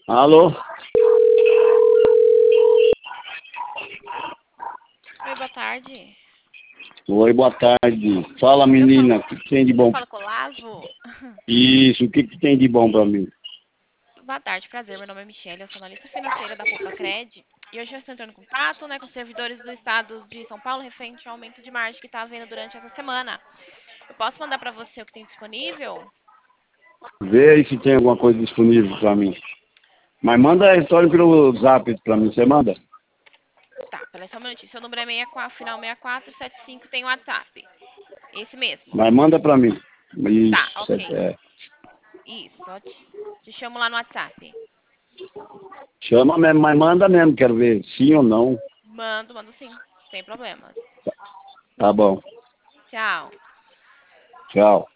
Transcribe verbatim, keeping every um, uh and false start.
Alô? Oi, boa tarde. Oi, boa tarde. Fala, Eu falo, menina, o que, que tem de eu bom? falo com o Lavo. Isso, o que, que tem de bom pra mim? Boa tarde, prazer. Meu nome é Michelle, eu sou analista financeira da Poupa Cred. E hoje eu estou entrando em contato, né, com os servidores do estado de São Paulo referente ao aumento de margem que está havendo durante essa semana. Eu posso mandar para você o que tem disponível? Vê aí se tem alguma coisa disponível pra mim. Mas manda a história pelo zap pra mim, você manda? Tá, pera só um minutinho. Seu número é sessenta e quatro, final sessenta e quatro setenta e cinco, tem WhatsApp. Esse mesmo. Mas manda pra mim. Tá, Isso, ok. é. Isso, ó, te, te chamo lá no WhatsApp. Chama mesmo, mas manda mesmo, quero ver sim ou não. Mando, mando sim, sem problemas. Tá bom. Tchau. Tchau.